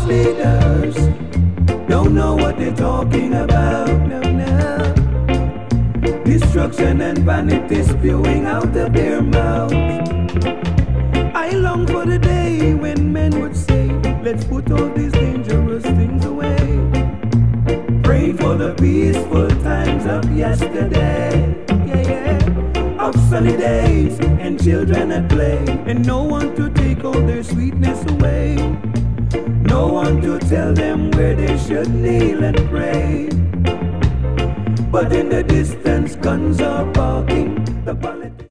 leaders don't know what they're talking about. No, no. Destruction and vanity spewing out of their mouths. I long for the day when men would say, let's put all these dangerous things away. Pray for the peaceful times of yesterday. Yeah, yeah. Of sunny days and children at play. And no one to take all their sweetness away. No one to tell them where they should kneel and pray. But in the distance guns are barking. The